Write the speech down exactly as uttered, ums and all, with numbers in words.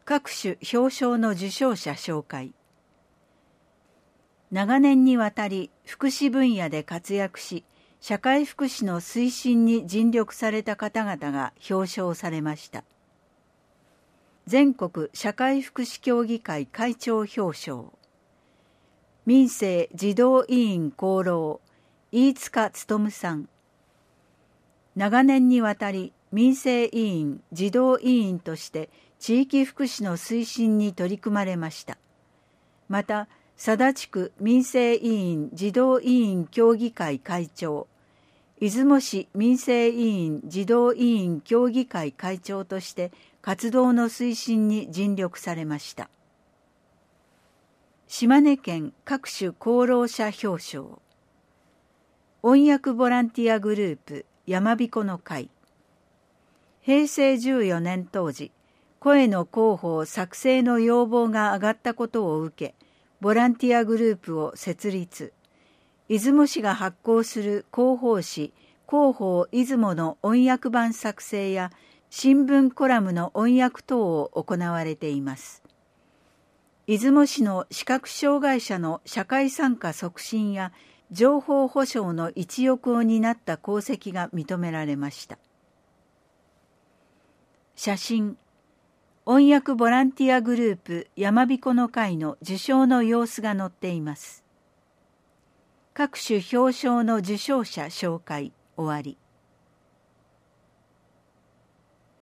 各種表彰の受賞者紹介。長年にわたり福祉分野で活躍し、社会福祉の推進に尽力された方々が表彰されました。全国社会福祉協議会会長表彰。民生児童委員功労、飯塚勉さん。長年にわたり民生委員、児童委員として地域福祉の推進に取り組まれました。また、佐田地区民生委員児童委員協議会会長、出雲市民生委員児童委員協議会会長として活動の推進に尽力されました。島根県各種功労者表彰。音訳ボランティアグループ山彦の会。へいせいじゅうよねん当時、声の広報作成の要望が上がったことを受け、ボランティアグループを設立。出雲市が発行する広報誌、広報出雲の音訳版作成や新聞コラムの音訳等を行われています。出雲市の視覚障害者の社会参加促進や情報保障の一翼を担った功績が認められました。写真。音訳ボランティアグループ山彦の会の受賞の様子が載っています。各種表彰の受賞者紹介終わり。